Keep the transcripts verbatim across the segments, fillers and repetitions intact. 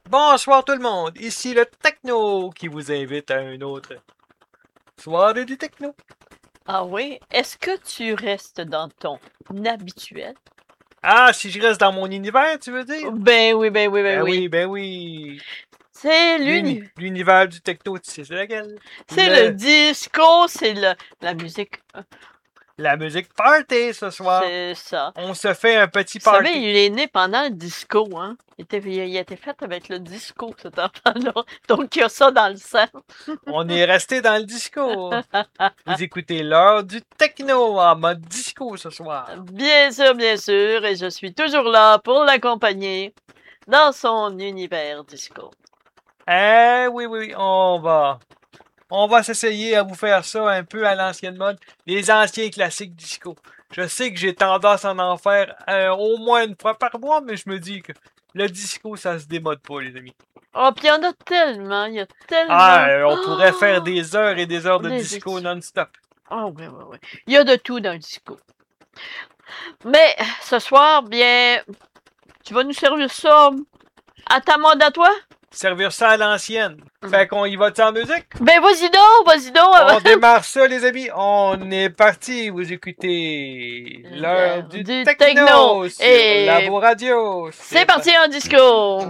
Bonsoir tout le monde, ici le Techno qui vous invite à un autre soirée du Techno. Ah oui? Est-ce que tu restes dans ton habituel? Ah, si je reste dans mon univers, tu veux dire? Ben oui, ben oui, ben, Ben oui. oui, ben oui. C'est L'uni- l'uni. L'univers du Techno, tu sais, c'est laquelle? C'est Le- le disco, c'est le la musique. La musique party ce soir. C'est ça. On se fait un petit Vous party. savez, il est né pendant le disco, hein? Il, était, il a été fait avec le disco, cet enfant-là. Donc, il y a ça dans le sang. On est resté dans le disco. Vous écoutez l'heure du Techno en mode disco ce soir. Bien sûr, bien sûr. Et je suis toujours là pour l'accompagner dans son univers disco. Eh oui, oui, oui, on va... On va s'essayer à vous faire ça un peu à l'ancienne mode. Les anciens classiques disco. Je sais que j'ai tendance à en faire euh, au moins une fois par mois, mais je me dis que le disco, ça se démode pas, les amis. Oh, puis il y en a tellement, il y a tellement... Ah, euh, on pourrait Oh! faire des heures et des heures de Des disco dis- non-stop. Ah oui, oui, oui. Il y a de tout dans le disco. Mais ce soir, bien, tu vas nous servir ça à ta mode à toi? Servir ça à l'ancienne. Fait qu'on y va en musique? Ben vas-y donc, vas-y donc. On démarre ça, les amis. On est parti. Vous écoutez l'heure du, Du techno, techno. sur Et- Labo Radio. C'est parti en disco.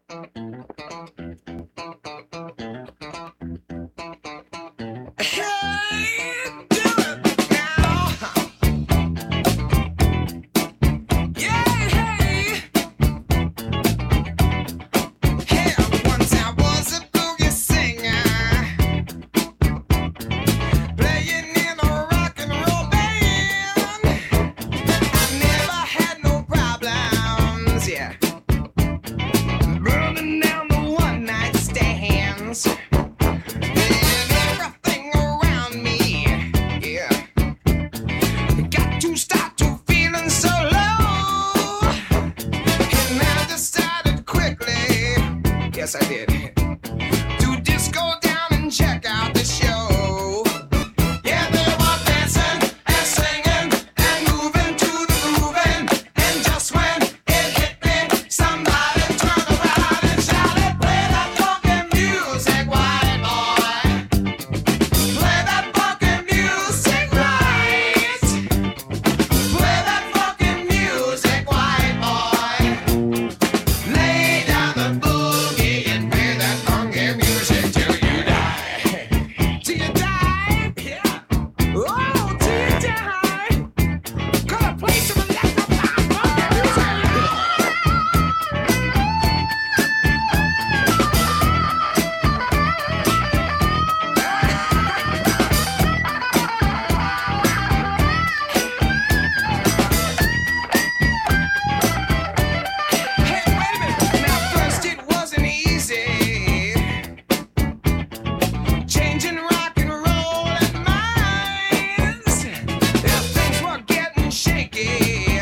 Burning down the one night stands. Yes, I did. To just go down and check out the show. Yeah, they were dancing and singing and moving to the grooving. And just when it hit me, somebody turned around and shouted, "Play that funky music, white boy. Play that funky music right. Play that funky music, white boy. Lay down the boogie and play that funky music till you die. Till you die, yeah. Oh, till you die. Gonna play some electrified funky music. Hey, wait a minute. Now, first it wasn't easy. Changing rock and roll and minds. If things were getting shaky,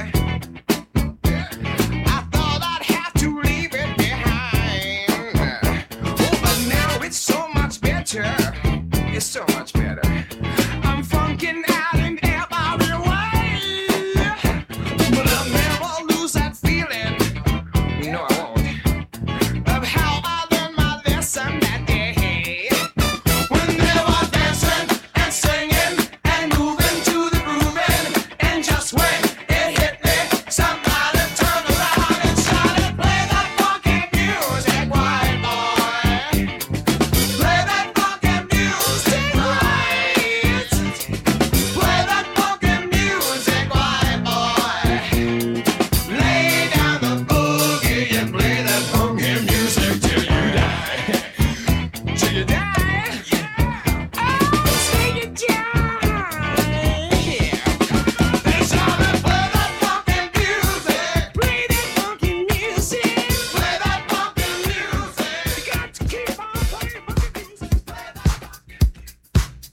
I thought I'd have to leave it behind. Oh, but now it's so much better. It's so much better. I'm funking out in every way. But I'll never lose that feeling. No, I won't. Of how I learned my lesson that day. When they were dancing and singing and moving to the grooving. And just when it hit me, somebody turned around and shouted, "Play that funky music, white boy. Play that funky music right. Play that funky music, white boy. Lay down the boogie and play that funky music till you die. Till you die, yeah. Oh, till you die, yeah. They shouted, "Play that funky music. Play that funky music. Play that funky music. You got to keep on playing funky music. Play that funky."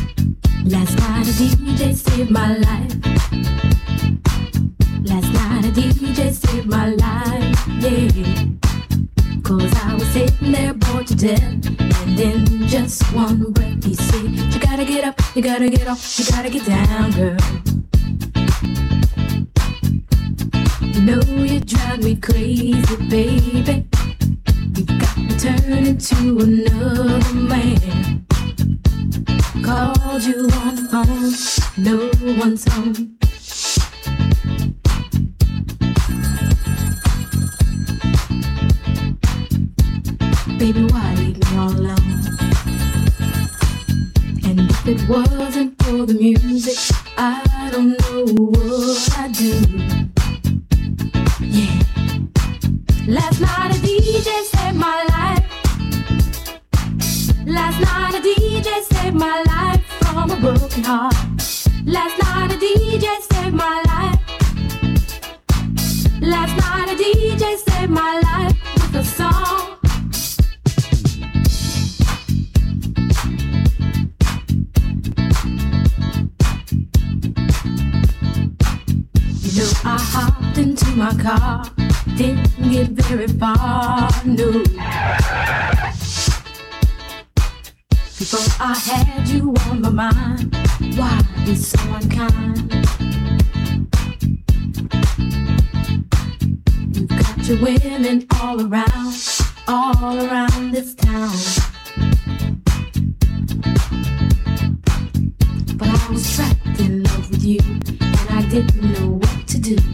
Last night a D J saved my life. Last night a D J saved my life, yeah. Cause I was sitting there bored to death, and in just one breath he said, you gotta get up, you gotta get off, you gotta get down, girl. You know you drive me crazy, baby. You got me turning to another man. Called you on the phone, no one's home. Baby, why leave me all alone? And if it wasn't for the music, I don't know what I'd do. Yeah. Last night a D J saved my life. Last night a D J saved my life from a broken heart. Last night a D J saved my life. Last night a D J saved my life with a song. You know I hopped into my car, didn't get very far, no. Before I had you on my mind, why be so unkind? You've got your women all around, all around this town. But I was trapped in love with you, and I didn't know what to do.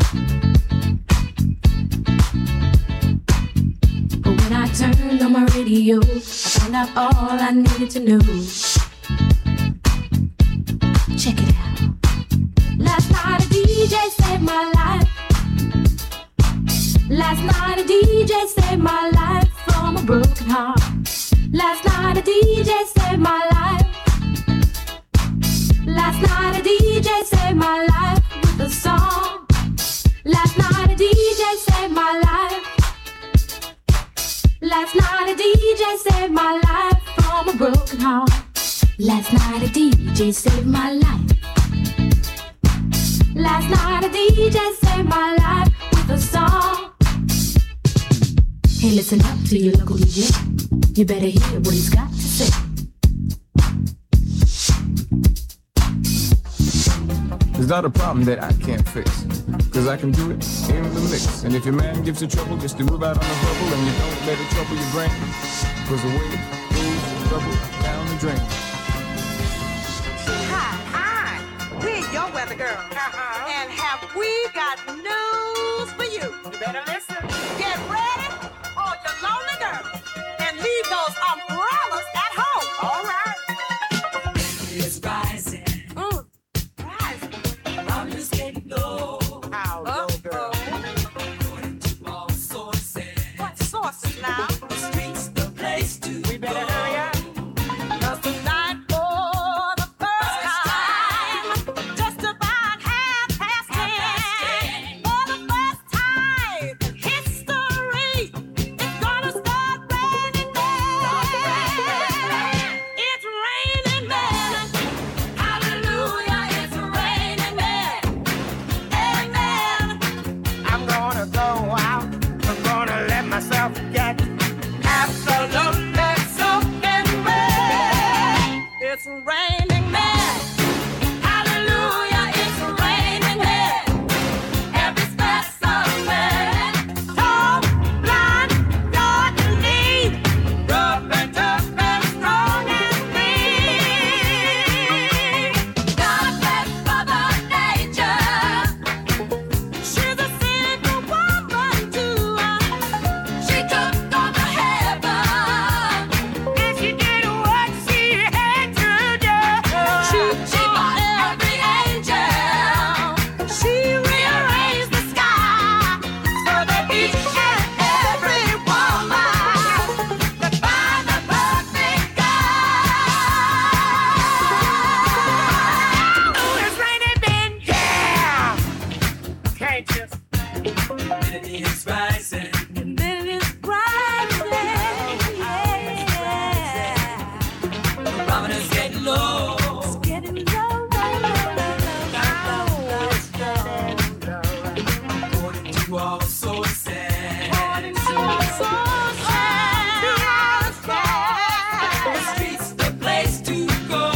But when I turned on my radio, I found out all I needed to know. Check it out. Last night a D J saved my life. Last night a D J saved my life from a broken heart. Last night a D J saved my life. Last night a D J saved my life with a song. Last night a D J saved my life. Last night a D J saved my life from a broken heart. Last night a D J saved my life. Last night a D J saved my life with a song. Hey, listen up to your local D J. You better hear what he's got to say. It's not a problem that I can't fix, cause I can do it in the mix. And if your man gives you trouble, just to move out on the bubble, and you don't let it trouble your brain, cause the way it goes, trouble down the drain. Hi, hi, we're your weather girl, uh-huh. And have we got news for you? You better listen. Get ready, all your lonely girls, and leave those umbrellas at home. All right. It's rising. Mm. Rising. I'm just getting low. How low, girl? According to all sources. What sources now? The streets, the place to We better go. hurry up. 'Cause tonight, for the first time, just about half past ten, for the first time in history, it's gonna start raining men. It's raining men. Hallelujah, it's raining men. Amen. I'm gonna go out. I'm gonna let myself get absolutely soaking wet. It's raining men. Hallelujah, it's raining men. Every specimen, tall, blind, short and lean, rough and tough and strong and mean. God bless Mother Nature. She's a single woman too. She took on the heaven, and she did what she had to do. She, she bought every angel. She rearranged the sky so that each and every woman could find the perfect guy. Ooh, it's raining men, yeah. Can't you? It is rising. And then it's rising, yeah. The barometer's getting low. It's getting low, low, low, low, low, low, low. to all so sad. The streets the place to go.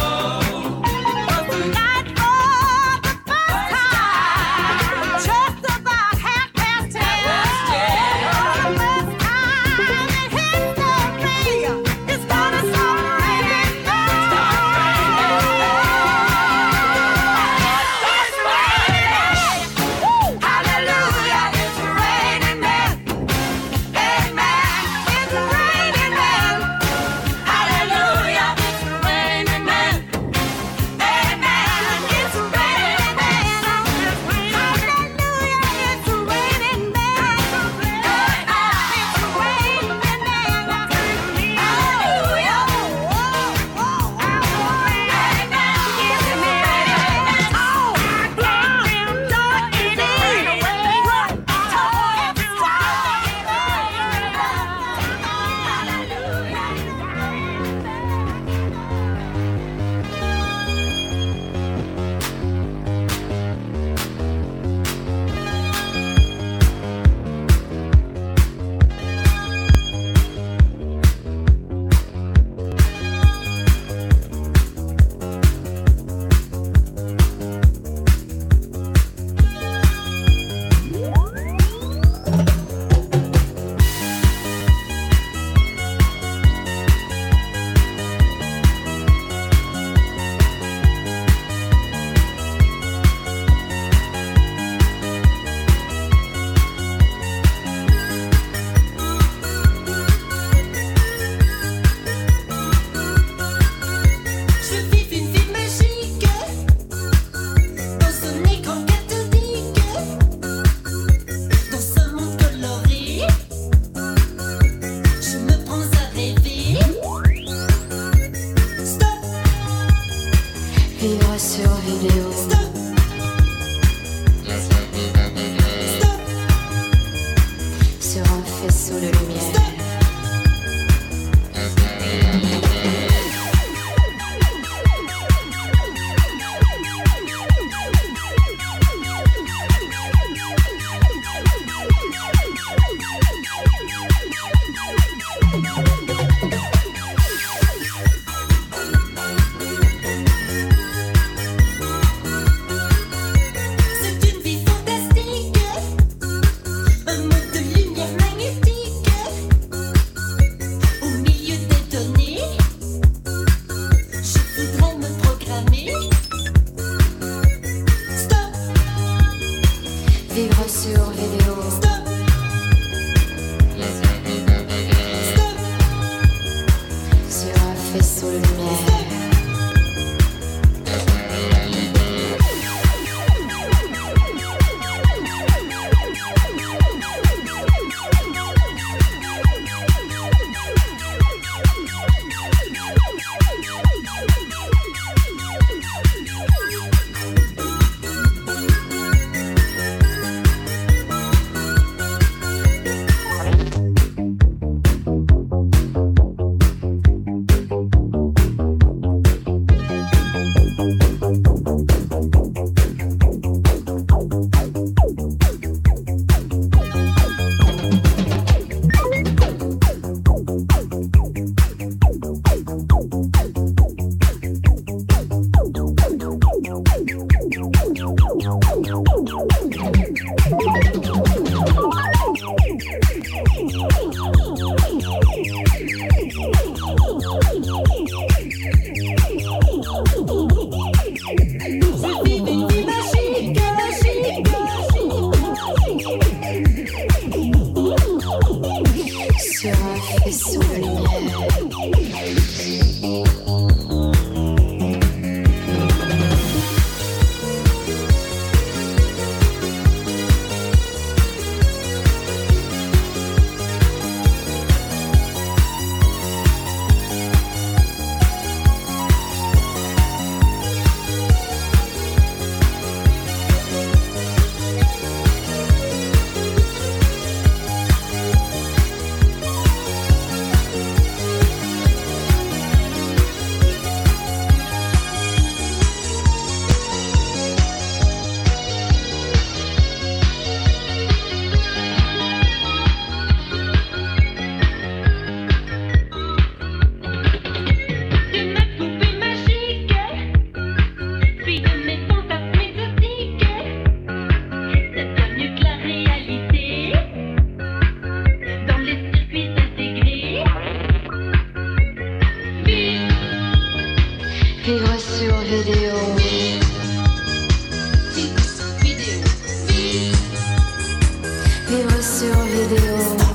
vivre sur vidéo.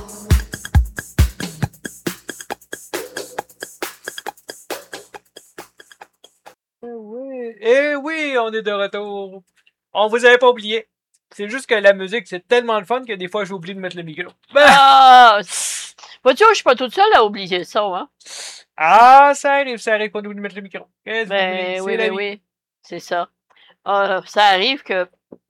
Eh oui, eh oui, on est de retour. On vous avait pas oublié. C'est juste que la musique, c'est tellement le fun que des fois, j'oublie de mettre le micro. Ben, Ah! tss. Vois-tu, je suis pas toute seule à oublier ça, hein? ah, ça arrive, ça arrive qu'on oublie de mettre le micro. Qu'est-ce que vous voulez? Ben C'est oui, la ben vie. oui. C'est ça. Ah, ça arrive que.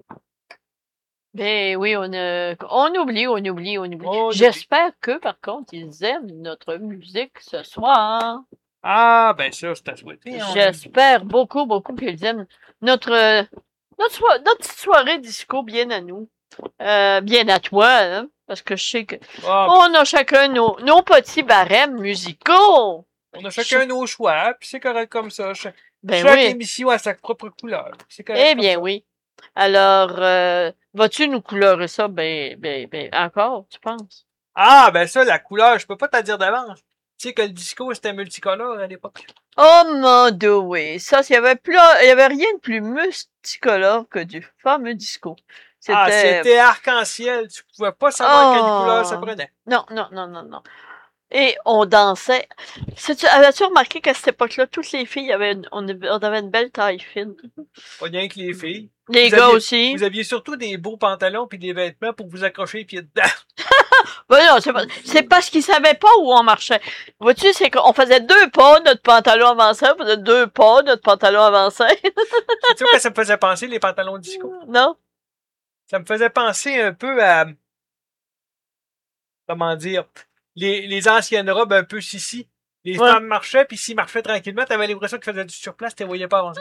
Ben oui, on, euh, on oublie, on oublie, on oublie. On oublie. J'espère que, par contre, ils aiment notre musique ce soir. Ah, ben ça, c'est à souhaiter. on- J'espère beaucoup, beaucoup qu'ils aiment notre, euh, notre, soi- notre petite soirée disco bien à nous. Euh, bien à toi, hein, parce que je sais que Ah, on a chacun nos, nos petits barèmes musicaux. on a chacun nos choix, puis c'est correct comme ça. Cha- Ben Chaque oui. émission a sa propre couleur. C'est correct Eh comme bien ça. oui. Alors, euh, vas-tu nous couleurer ça ben, ben, ben, encore, tu penses? Ah, ben ça, la couleur, je peux pas te dire d'avance. Tu sais que le disco, c'était multicolore à l'époque. Oh mon dieu, oui. Ça, il y avait plus, il y avait rien de plus multicolore que du fameux disco. Ah, C'était, c'était arc-en-ciel. Tu pouvais pas savoir quelle Oh. couleur ça prenait. non, non, non, non, non. Et on dansait. Sais-tu- Avais-tu remarqué qu'à cette époque-là, toutes les filles avaient une, on avait on avait une belle taille fine. Pas bien que les filles. Les Vous gars aviez- aussi. Vous aviez surtout des beaux pantalons puis des vêtements pour vous accrocher les pieds dedans. Ben non, c'est pas- c'est parce qu'ils savaient pas où on marchait. Vois-tu, c'est qu'on faisait deux pas, notre pantalon avançait, on faisait deux pas, notre pantalon avançait. Tu sais quoi ça me faisait penser, les pantalons disco? Non? Ça me faisait penser un peu à... Comment dire? Les, les anciennes robes un peu sissi. Les Ouais. femmes marchaient, puis s'ils marchaient tranquillement, t'avais l'impression qu'ils faisaient du surplace, tu les voyais pas avancer.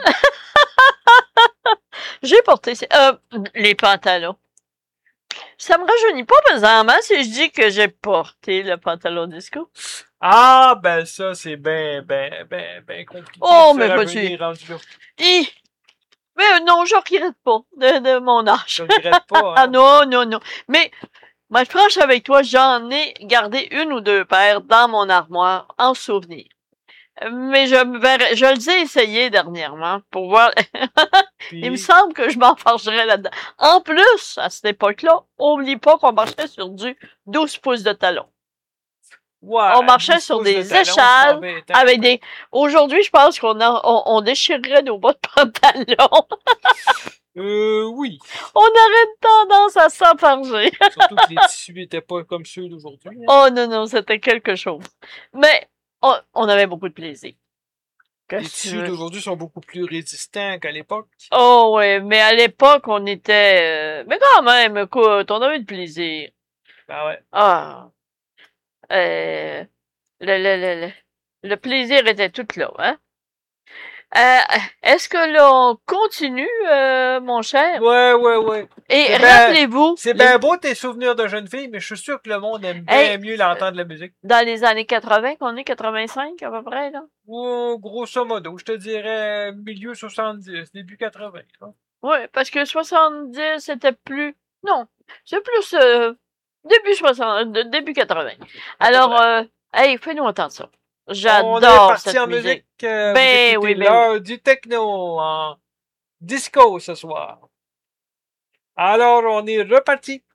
J'ai porté ces- euh, les pantalons. Ça me rajeunit pas, par exemple, hein, si je dis que j'ai porté le pantalon disco. Ah, ben ça, c'est ben, ben, ben, ben compliqué. Oh, de se mais rajeunir vas-y. rendu là. Hi! Mais euh, non, je regrette pas de, de mon âge. Je regrette pas. Ah Hein. non, non, non. Mais, moi, être franche avec toi, j'en ai gardé une ou deux paires dans mon armoire en souvenir. Mais je me verrais, je les ai essayées dernièrement pour voir. Puis- Il me semble que je m'enfargerais là-dedans. En plus, à cette époque-là, oublie pas qu'on marchait sur du douze pouces de talon. Ouais, on marchait dix sur pouces des de talon, échelles c'est embêtant. Avec des. Aujourd'hui, je pense qu'on a, on, on déchirerait nos bas de pantalon. Euh, oui. On aurait une tendance à s'enfarger. Surtout que les tissus étaient pas comme ceux d'aujourd'hui. hein. Oh non, non, c'était quelque chose. Mais on, on avait beaucoup de plaisir. Les Qu'est-ce que tu tissus veux? d'aujourd'hui sont beaucoup plus résistants qu'à l'époque. Oh ouais, mais à l'époque, on était... euh, Mais quand même, écoute, on avait du plaisir. Ben ouais. Ah. Euh, le, le, le, le, le plaisir était tout là, hein? Euh, est-ce que l'on continue, euh, mon cher? Ouais, ouais, ouais. Et c'est ben- rappelez-vous, C'est les- bien beau tes souvenirs de jeune fille, mais je suis sûr que le monde aime bien Hey, mieux l'entendre la musique. dans les années quatre-vingts, qu'on est quatre-vingt-cinq à peu près, là? Ou grosso modo, je te dirais milieu soixante-dix, début quatre-vingts. hein. Oui, parce que soixante-dix, c'était plus... Non, c'est plus euh, début soixante, de- début quatre-vingts. Alors, euh, hey, fais-nous entendre ça. On est J'adore parti cette en musique. musique. euh, vous Ben écoutez oui, ben l'heure du techno en disco ce soir. Alors, on est reparti.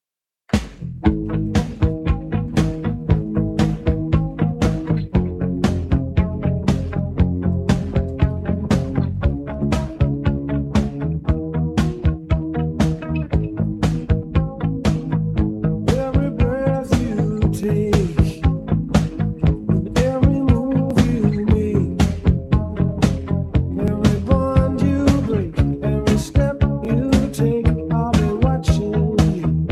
Every breath you take, every move you make, every bond you break, every step you take, I'll be watching you.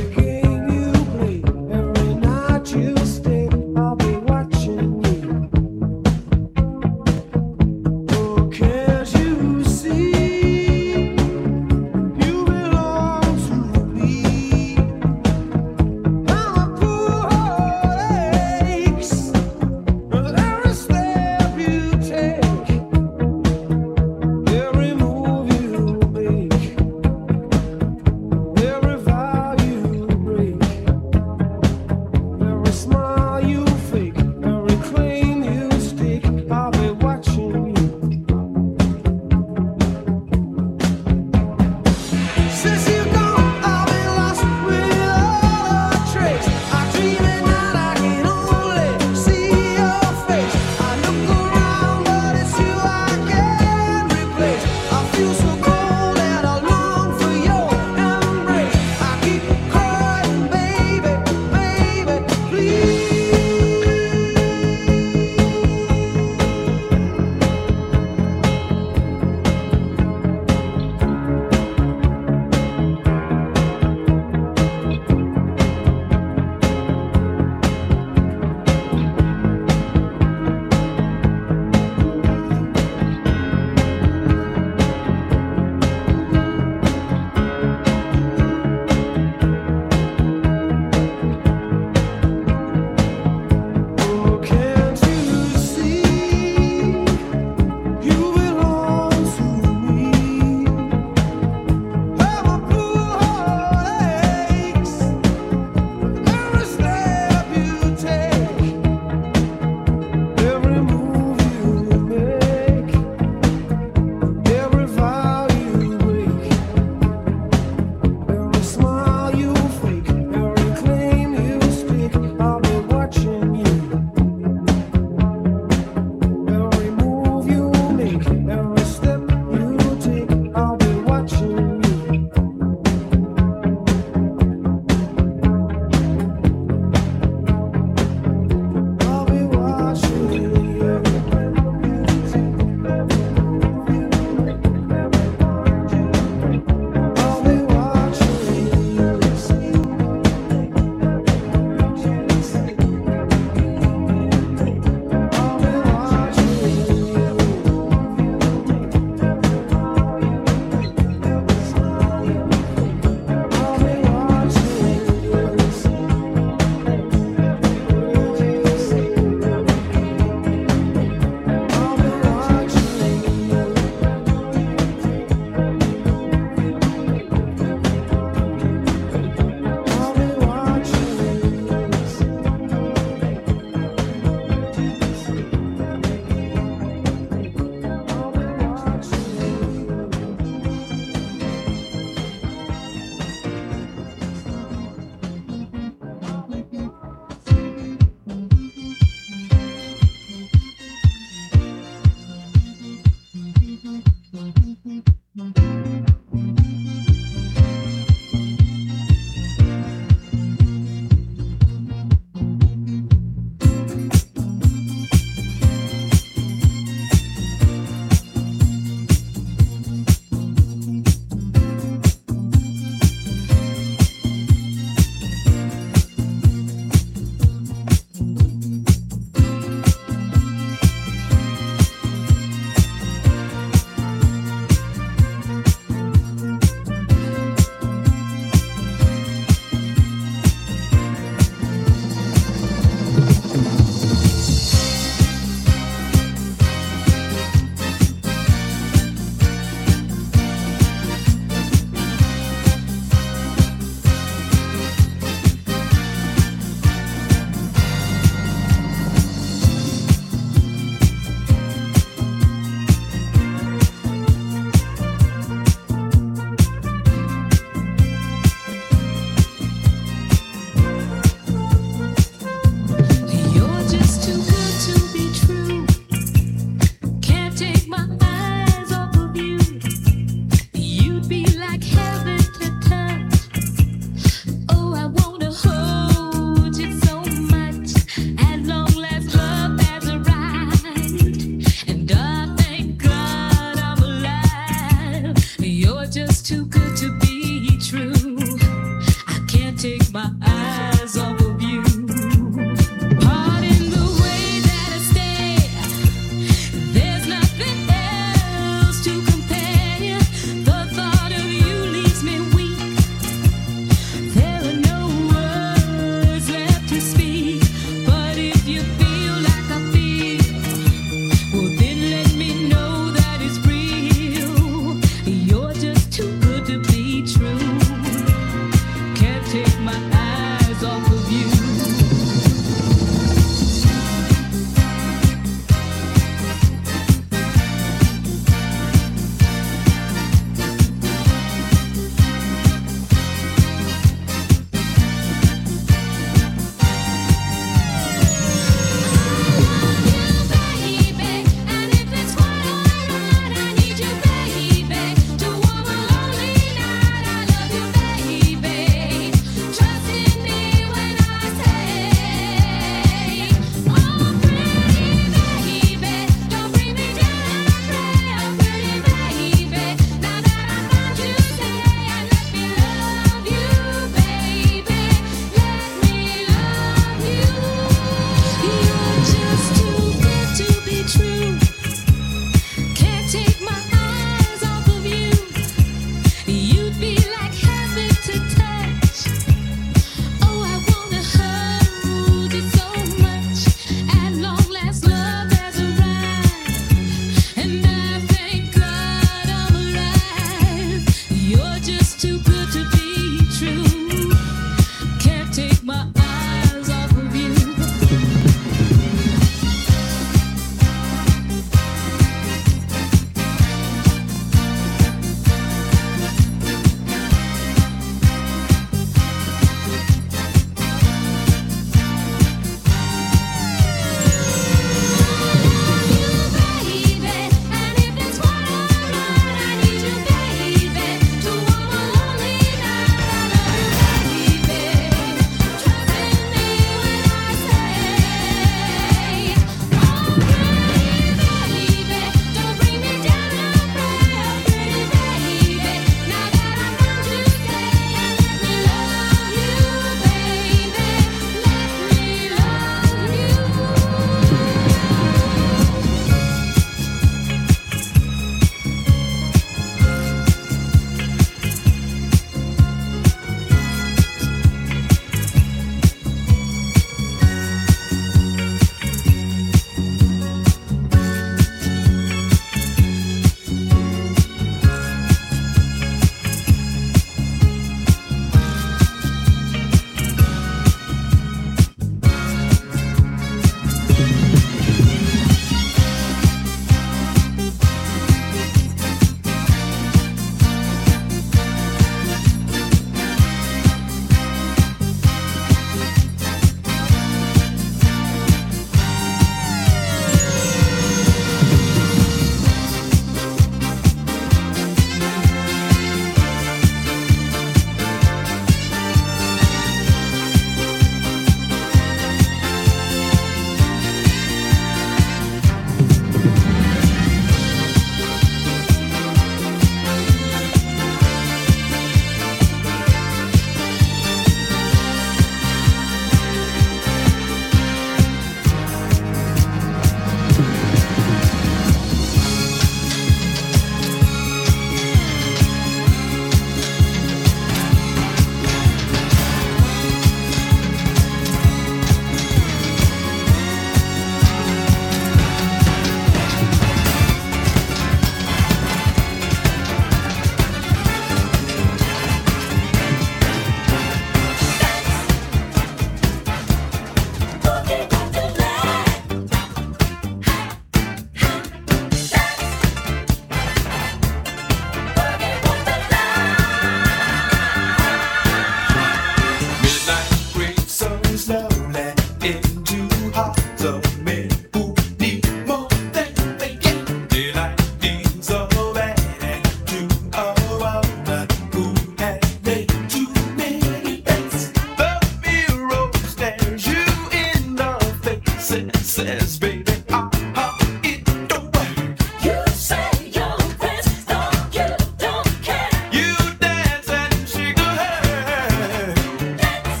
parts of me who need more than they get. Daylight needs a man and to a woman who has made too many bets. The mirror stares you in the face and says, baby, ah, ah, it don't work. You say your friends, don't you don't care. You dance and shake your head. Dance,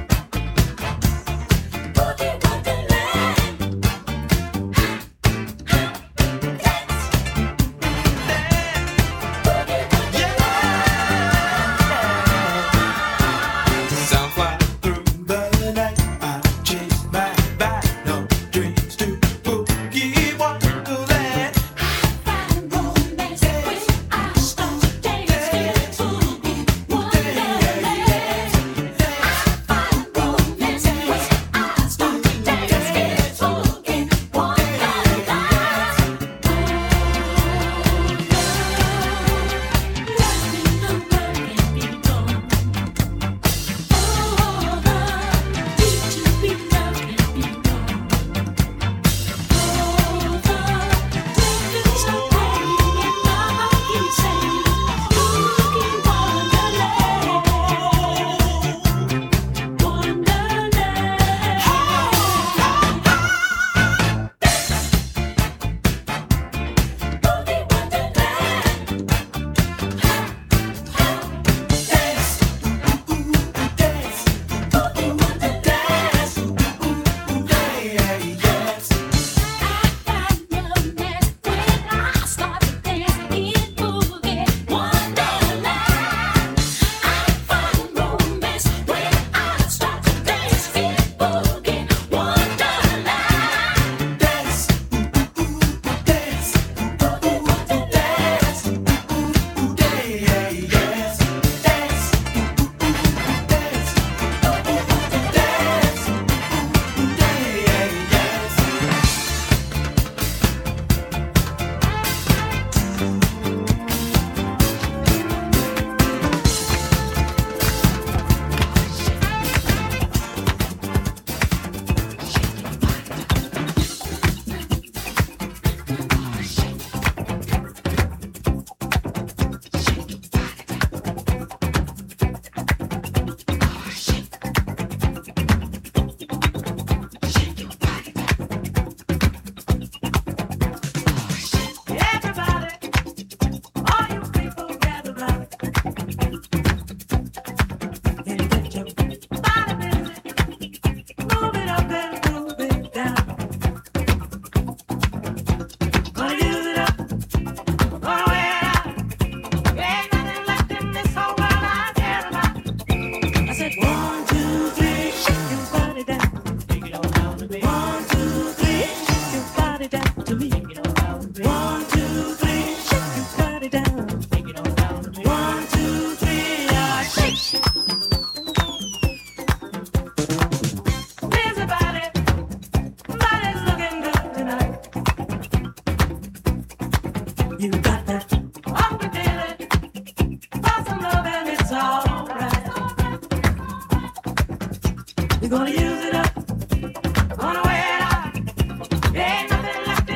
boogie wonderland. Dance, boogie wonderland. Sound fly through the night. I chase my final dreams to boogie wonderland. Find romance when I start to dance. Boogie wonderland. Find romance when I start to dance. Boogie wonderland. You got that hungry feeling for some love and it's alright. You're gonna use it up, gonna wear it out. There ain't nothing left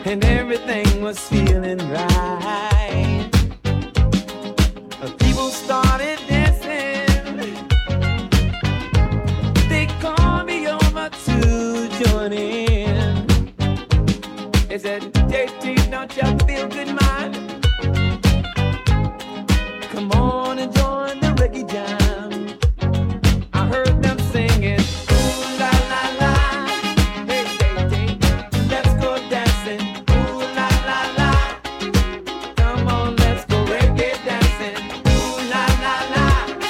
and everything was feeling right. People started dancing. They called me over to join in. They said, J T, don't you feel good, man? Come on and join the reggae jam. I heard them singing, ooh la la la. Hey, J T, let's go dancing. Ooh la la la. Come on, let's go reggae dancing. Ooh la la la.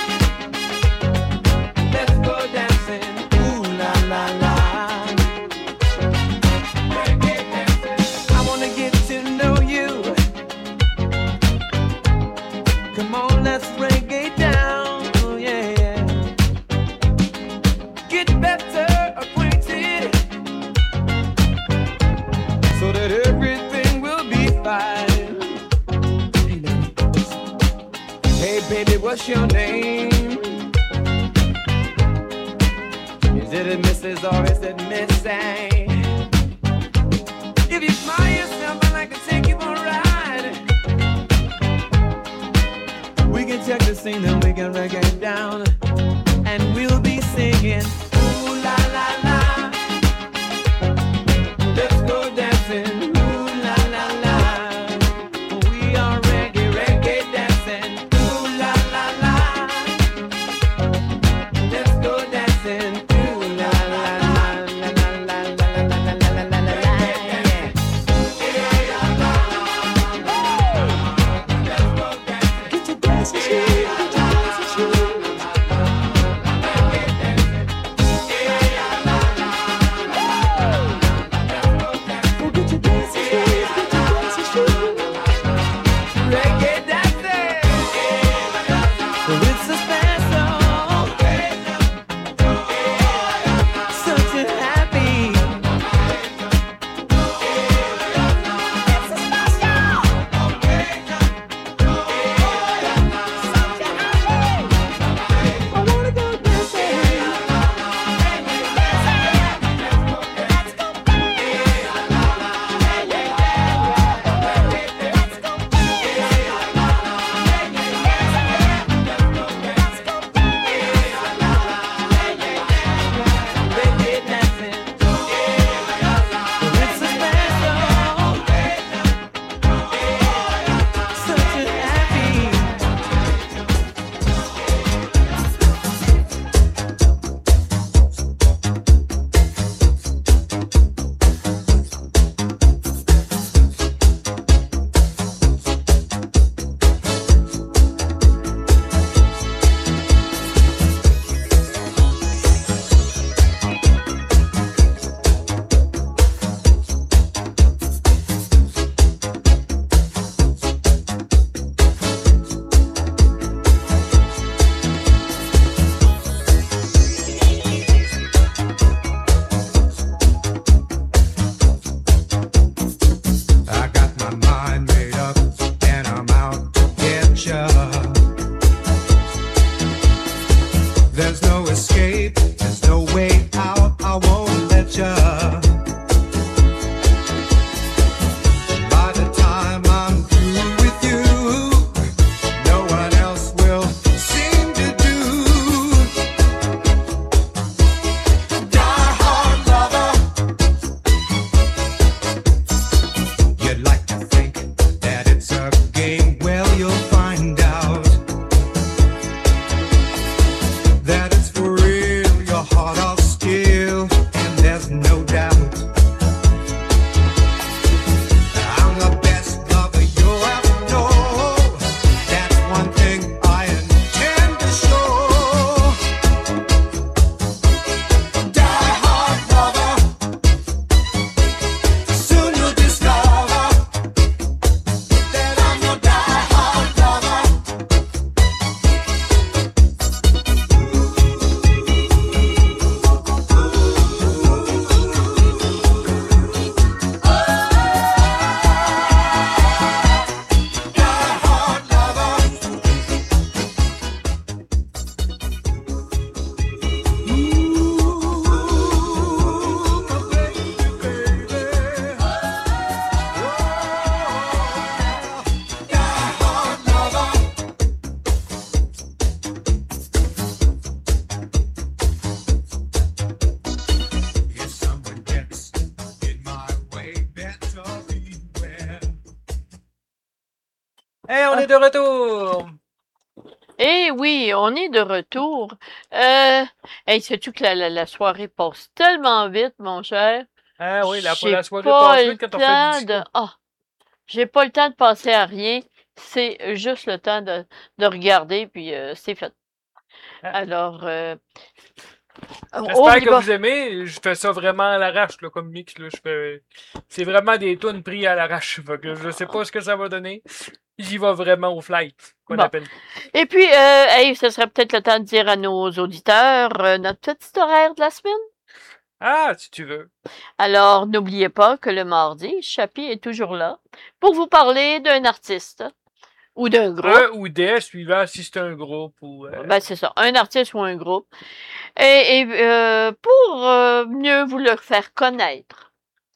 Let's go dancing. Ooh la la la. Reggae dancing. I wanna get to know you. Come on, let's reggae down. Oh yeah, yeah. Get better acquainted so that everything will be fine. Hey, ladies. Hey, baby, what's your name? Is it a Missus or is it Missy? If you smile yourself, I'd like to take you for a ride. We can check the scene and we can reggae it down. And we'll be singing, ooh la la la. Let's go dancing, ooh la la la. We are reggae, reggae dancing, ooh la la la. Let's go dancing, ooh la la la la la la la la la la la la la. Get your dancing shoes, get your dancing shoes. Hey, on est de retour! Eh oui, on est de retour. Euh, hey, sais-tu que la, la, la soirée passe tellement vite, mon cher? Ah oui, la, J'ai la soirée pas passe le vite quand on fait du temps disco. de... Ah, j'ai pas le temps de penser à rien. C'est juste le temps de, de regarder, puis euh, c'est fait. Ah. Alors, euh, on J'espère y que va. vous aimez. Je fais ça vraiment à l'arrache, là, comme mix. Là. Je fais... C'est vraiment des tunes pris à l'arrache. Fait que je sais pas ce que ça va donner. J'y vais vraiment au fly, qu'on Bon. appelle. Et puis, euh, hey, ce serait peut-être le temps de dire à nos auditeurs euh, notre petit horaire de la semaine. Ah, si tu veux. Alors, n'oubliez pas que le mardi, Chapi est toujours là pour vous parler d'un artiste ou d'un groupe. Un ou des, suivant si c'est un groupe ou... euh, Ben, c'est ça, un artiste ou un groupe. Et, et, euh, pour euh, mieux vous le faire connaître.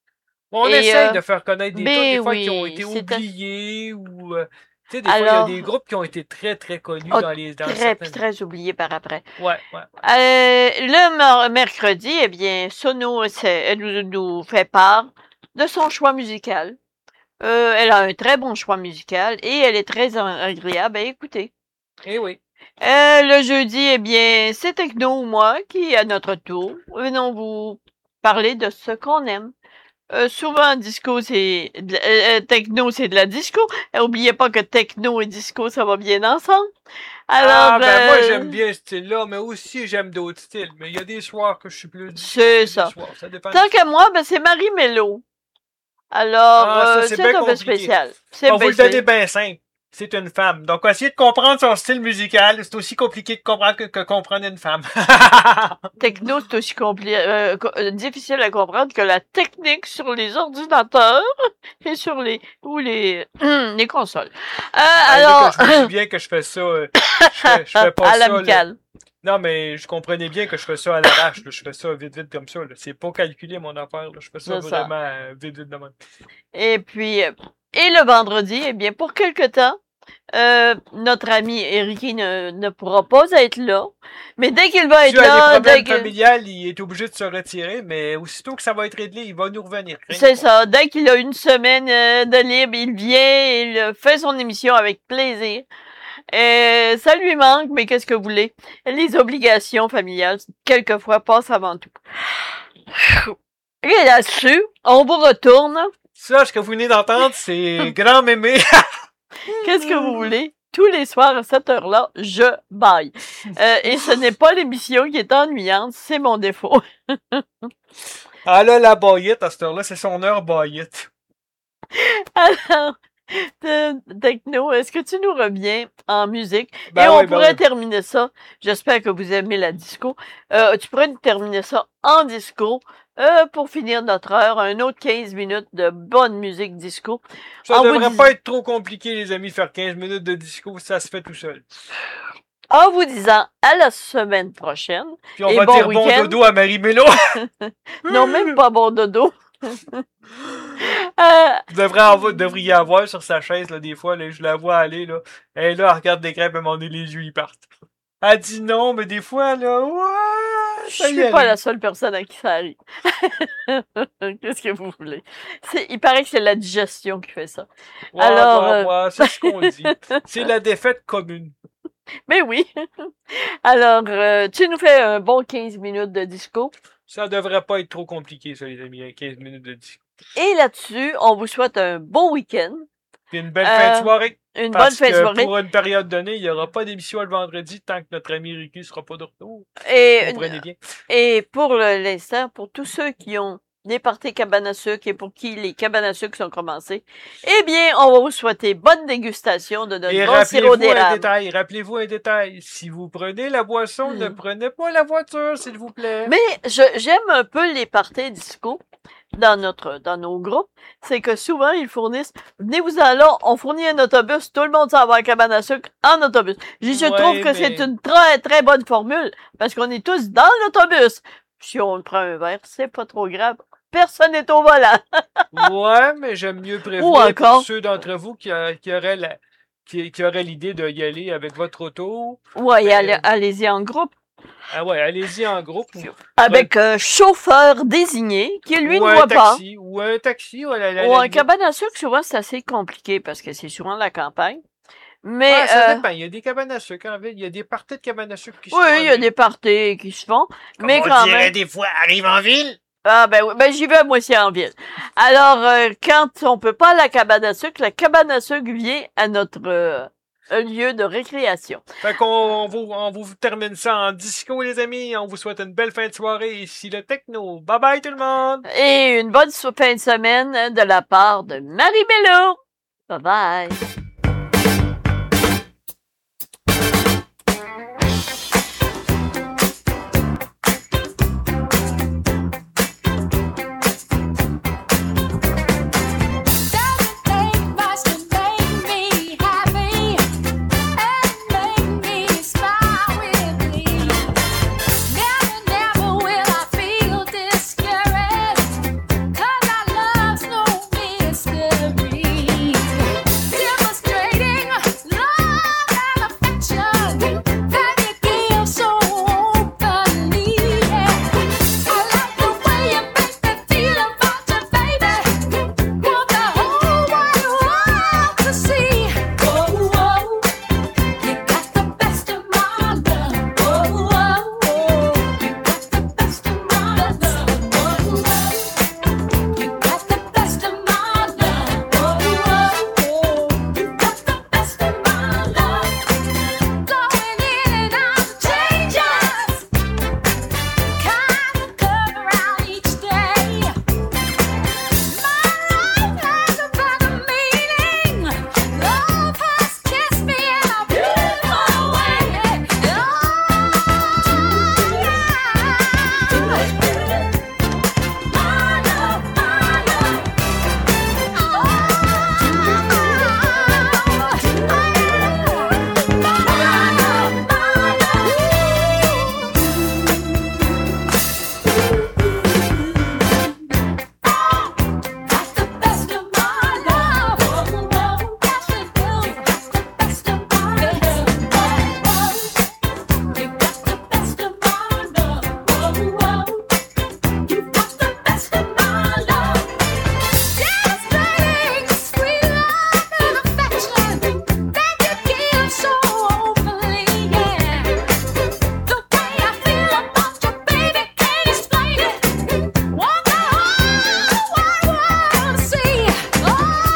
On et, essaye euh, de faire connaître des ben tunes, des fois, qui ont oui, été c'est un- oubliés ou... euh, tu sais, des fois, il y Alors- a des groupes qui ont été très, très connus Oh, dans les... Dans Très, certaines... très oublié par après. Ouais, ouais. Euh, le mer- mercredi, eh bien, Sono c'est- elle nous, nous fait part de son choix musical. Euh, elle a un très bon choix musical et elle est très en- agréable à écouter. Eh oui. Euh, le jeudi, eh bien, c'est Techno ou moi qui, à notre tour, venons vous parler de ce qu'on aime. Euh, souvent, disco, c'est... de la- euh, euh, techno, c'est de la disco. Euh, oubliez pas que techno et disco, ça va bien ensemble. Alors, Ah, ben moi, euh, j'aime bien ce style-là, mais aussi, j'aime d'autres styles. Mais il y a des soirs que je suis plus... disco, C'est il y a des ça. soirs, ça dépend. Tant qu'à moi, ben, c'est Marie Mello. Alors, Ah, ça, euh, c'est c'est bien un peu compliqué. spécial. C'est On va bien vous le donner spécial. bien simple. C'est une femme. Donc, essayez de comprendre son style musical. C'est aussi compliqué de comprendre que, que comprendre une femme. Techno, c'est aussi compli- euh, co- euh, difficile à comprendre que la technique sur les ordinateurs et sur les ou les les consoles. Euh, Ah, alors, que je me dis bien que je fais ça. euh, je, fais, je fais pas à ça. là. l'amicale. Non, mais je comprenais bien que je fais ça à l'arrache. là. Je fais ça vite, vite comme ça. là. C'est pas calculé, mon affaire. là. Je fais ça C'est ça. vraiment euh, vite, vite de même. Et puis, euh, et le vendredi, eh bien, pour quelque temps, euh, notre ami Eric ne, ne pourra pas être là. Mais dès qu'il va être Dû à des là, dès problèmes que, familiales, il est obligé de se retirer, mais aussitôt que ça va être réglé, il va nous revenir. c'est ça, dès qu'il a une semaine euh, de libre, il vient, il euh, fait son émission avec plaisir. Euh, ça lui manque, mais qu'est-ce que vous voulez? Les obligations familiales, quelquefois, passent avant tout. Et là-dessus, on vous retourne. Ça, ce que vous venez d'entendre, c'est Grand Mémé. Qu'est-ce que vous voulez? Tous les soirs à cette heure-là, je baille. Euh, et ce n'est pas l'émission qui est ennuyante, c'est mon défaut. Ah là, la baillette, à cette heure-là, c'est son heure baillette. Alors, de- Techno, est-ce que tu nous reviens en musique? Ben et on oui, ben pourrait oui. terminer ça. J'espère que vous aimez la disco. Euh, tu pourrais nous terminer ça en disco. Euh, pour finir notre heure, un autre quinze minutes de bonne musique disco. Ça en vous devrait dis- pas être trop compliqué, les amis, faire quinze minutes de disco, ça se fait tout seul. En vous disant à la semaine prochaine. Puis on Et va bon dire bon week-end. dodo à Marie-Mélo. Non, même pas bon dodo. euh, Vous devrez avoir- devriez avoir sur sa chaise, là, des fois, là, je la vois aller, là. Elle, là, elle regarde des crêpes, à un moment donné, les yeux, ils partent. Elle dit non, mais des fois, là, ouais, je ça y suis est. pas la seule personne à qui ça arrive. Qu'est-ce que vous voulez? C'est, il paraît que c'est la digestion qui fait ça. Ouais, Alors, ouais, euh, ouais, c'est ce qu'on dit. C'est la défaite commune. Mais oui. Alors, euh, tu nous fais un bon quinze minutes de disco. Ça devrait pas être trop compliqué, ça, les amis, hein, quinze minutes de disco. Et là-dessus, on vous souhaite un bon week-end. Puis une belle Euh, fin de soirée. Une Parce bonne fin de que soirée. pour une période donnée, il n'y aura pas d'émission le vendredi tant que notre ami Ricky sera pas de retour. Et, Comprenez bien. et pour le- l'instant, pour tous ceux qui ont des parties cabanes à sucre et pour qui les cabanes à sucre sont commencées, eh bien, on va vous souhaiter bonne dégustation de notre Et bon sirop rappelez-vous un d'érable. détail, rappelez-vous un détail. Si vous prenez la boisson, Hmm. ne prenez pas la voiture, s'il vous plaît. Mais je, j'aime un peu les parties disco dans notre, dans nos groupes. C'est que souvent, ils fournissent, venez-vous-en là, on fournit un autobus, tout le monde s'en va à la cabane à sucre en autobus. Je, je Ouais, trouve que mais- c'est une très, très bonne formule parce qu'on est tous dans l'autobus. Si on prend un verre, c'est pas trop grave. Personne n'est au volant. Ouais, mais j'aime mieux prévenir Ou encore- pour ceux d'entre vous qui, a- qui auraient la, qui, qui auraient l'idée d'y aller avec votre auto. Ouais, Ben, allez, allez-y en groupe. Ah ouais, allez-y en groupe. Avec un chauffeur désigné qui, lui, ou ne un voit pas. taxi, ou un taxi, ou à la, la- Ou la un limite. cabane à sucre, souvent, c'est assez compliqué parce que c'est souvent la campagne. Mais Ouais, ça euh, dépend. Il y a des cabanes à sucre en ville. Il y a des parties de cabanes à sucre qui se oui, font en il y a ville. des parties qui se font, Comme mais on quand dirait même. des fois, arrive en ville. Ah ben oui, ben j'y vais moi aussi en ville. Alors euh, quand on peut pas à la cabane à sucre, la cabane à sucre vient à notre euh, un lieu de récréation. Fait qu'on on vous, on vous termine ça en disco, les amis. On vous souhaite une belle fin de soirée. Ici le Techno. Bye bye tout le monde. Et une bonne so- fin de semaine de la part de Marie-Mélo. Bye bye. Doesn't take much to make me happy and make me smile with me. Never, never will I feel discouraged, 'cause our love's no mystery. Demonstrating love and affection that you give so openly. I like the way you make me feel about you, baby. Want the whole wide world to see. Oh, oh, you got the best of my love. Oh, oh, you got the best of my love. Oh, oh, you got the best of my love. Oh, oh, you got the best of my love. Going in and out changes, kind of curve around each day. My life has a better meaning. Love has kissed me in a beautiful way. Oh, yeah. My love, my love. That's the best of my love. Oh, oh, yes it is. That's the best of my love. Oh, oh, you got the best of my love. Oh, oh, you got the best of my love. Demonstrating sweet love and affection that you give so openly, yeah. The way I feel about you, baby, can't explain it. Want the whole wide world to see. Oh,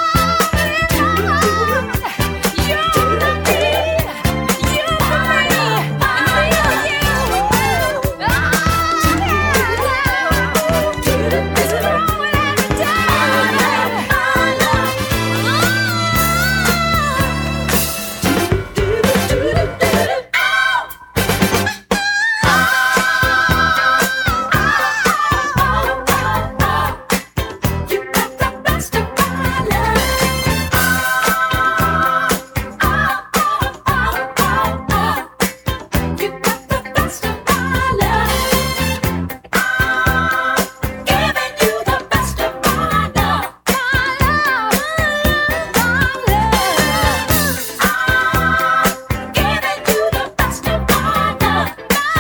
love, you to me, you to me, and me to you. Oh, yeah. It's growing every day. You got the best of my love. You got the best of my love. Giving you the best of my love. My love, my love. Giving you the best of my love.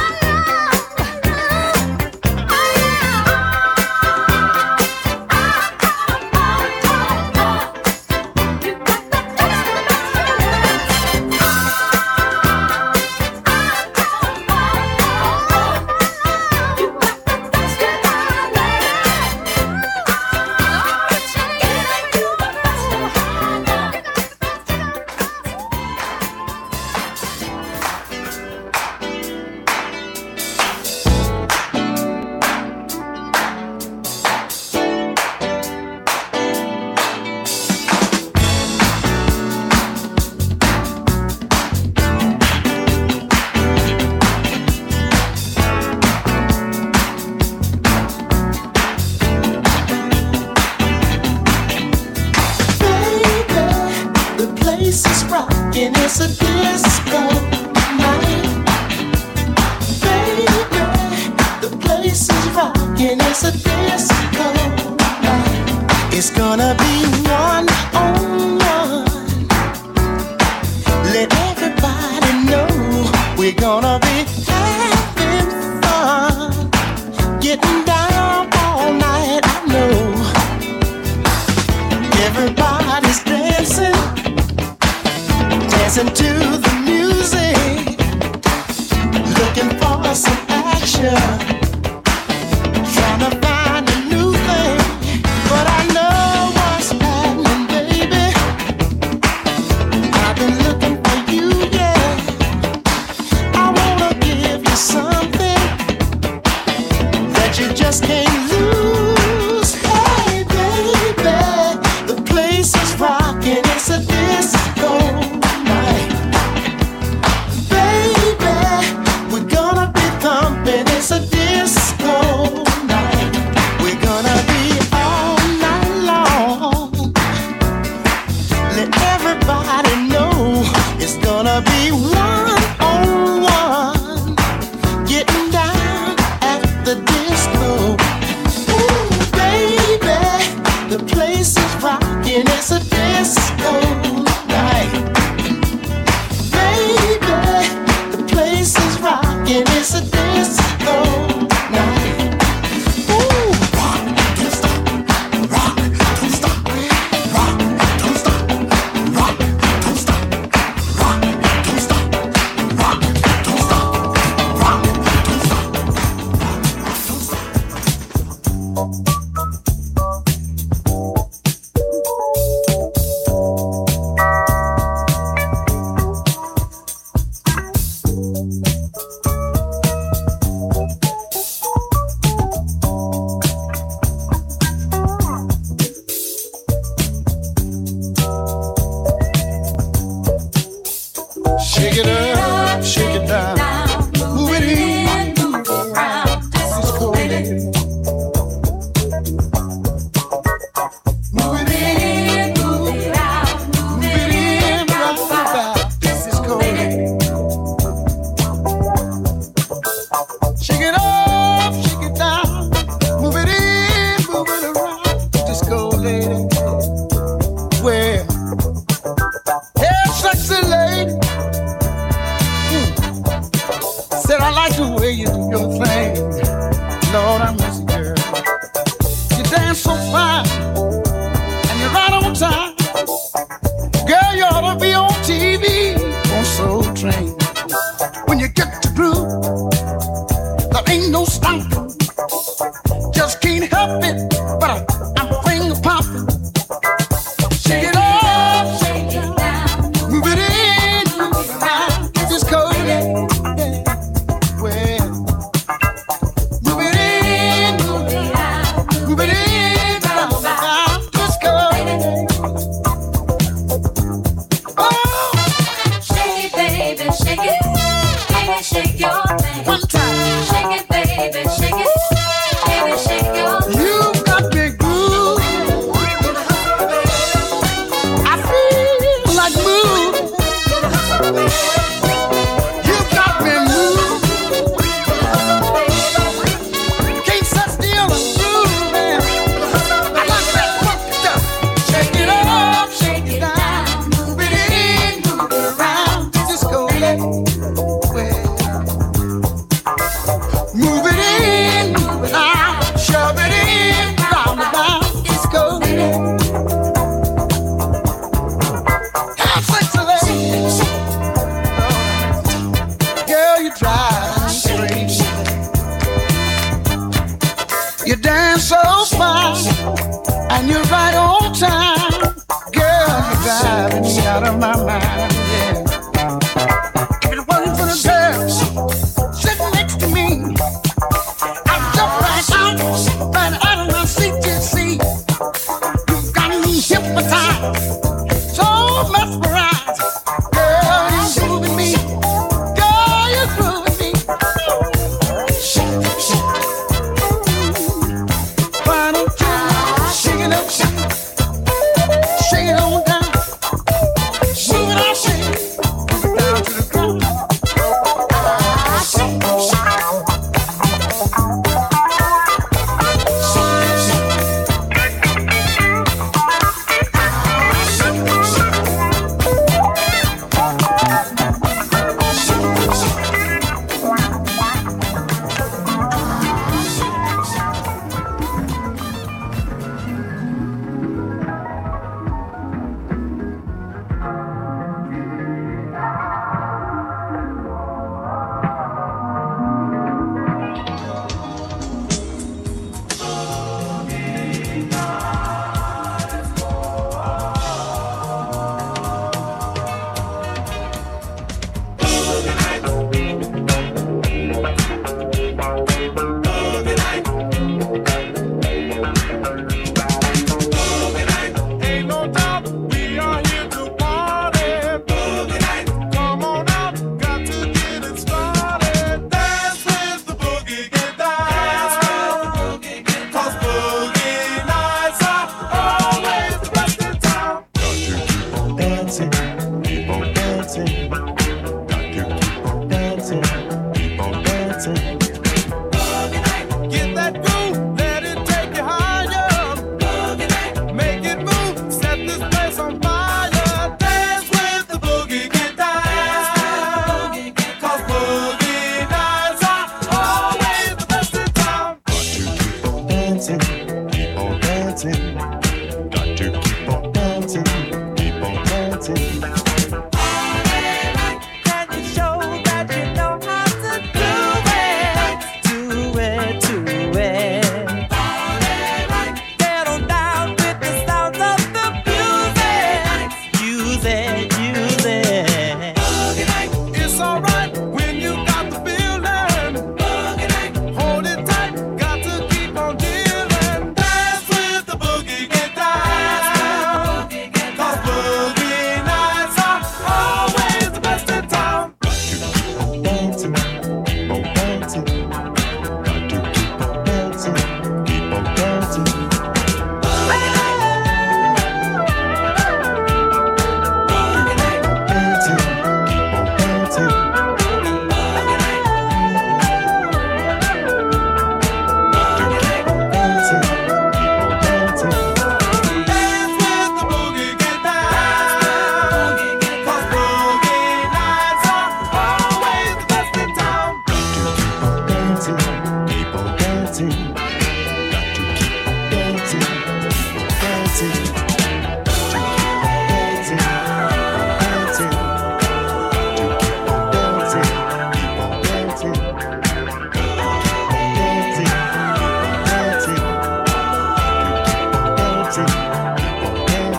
The place is rocking, it's a disco night. Baby, the place is rocking, it's a disco night. It's gonna be one on one. Let everybody know we're gonna be having fun. Getting down all night, I know. Everybody's dancing. Listen to the music, looking for some action, trying to find a new thing, but I know what's happening, baby. I've been looking for you, yeah. I wanna give you something that you just can't lose. Hey, baby, the place is rocking, it's a disco night. Baby, we're gonna be thumping, it's a disco night. We're gonna be all night long. Let everybody know it's gonna be one on one, getting down at the disco. Ooh, baby, the place is rocking, it's a disco night. Baby, the place is rocking, it's a disco night. Ooh, rock, don't stop, rock, don't stop, rock, don't stop, rock, don't stop, rock, don't stop, rock, don't stop, rock, don't stop, rock, don't stop. Shake it up, shake it down, move it in, move it around, disco lady. Move it in, move it out, move it in, rock about, disco lady. Shake it up, shake it down, move it in, move it around, disco lady. Well, hey, sexy lady. Said I like the way you do your thing. Lord, I miss you, girl. You dance so fine, and you're right on time. Girl, you ought to be on T V, on Soul Train. When you get to groove, there ain't no stopping. Just can't help it, but I, I'm finger popping. Shake it up, shake it down, move it in, move it out. Just cold. Shake your thing. One time. Shake it, baby, shake it. Baby, shake your thing. You got me groove. I feel like move. You got me move. Can't sit still and move, man. I like that funky stuff. Shake it up, shake it down, move it in, move it around. Disco lady. Move it in, move it out, shove it in, round and round, disco lady. Have sex, lady. Girl, you drive me crazy. You dance so fine, and you're right on time. Girl, you're driving me out of my mind, yeah. If it wasn't for the girls sitting next to me, I'd jump right out, right out of my seat to see. You got me hypnotized, so mesmerized. Girl, you're grooving me. Girl, you're grooving me. Why don't you shake it up, shake it on down, move it out, shake it, move it down to the ground. Shake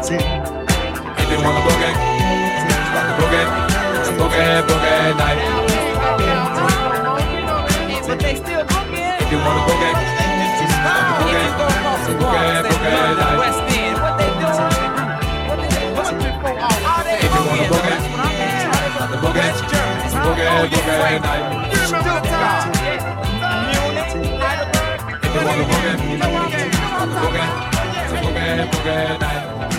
If you wanna boogie, boogie, boogie, boogie night. But they still boogie. If you wanna boogie, boogie, boogie, boogie night. West End, what they doing? What they doing? What they doing? All they If you wanna boogie. boogie, boogie, boogie, boogie night. If you wanna boogie, boogie, boogie, boogie night.